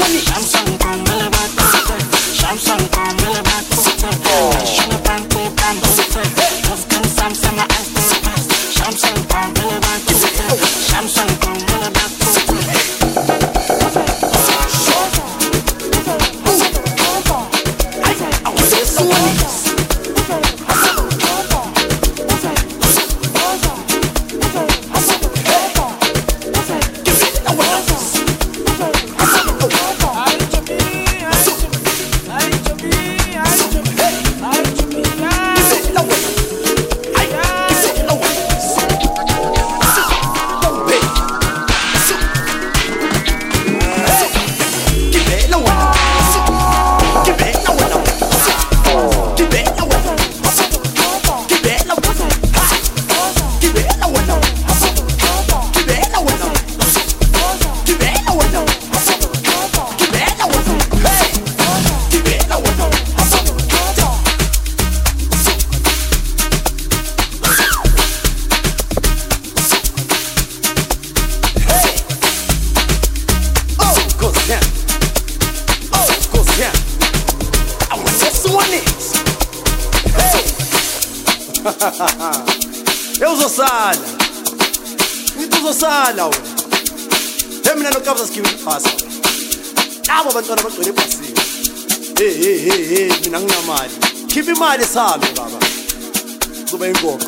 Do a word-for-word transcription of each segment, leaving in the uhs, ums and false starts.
Uzosala ngithi uzosala wena emina nokabza sikiwe phasa labo bantwana bagcwele ebhasini hey hey hey hey mina nginamali khipha imali sami baba kuba ingoba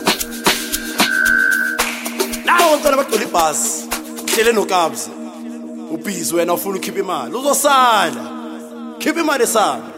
labo bantwana bagcwele ibhasi hlele nokabza ubhizi wena ufuna ukhipha imali uzosala khipha imali sami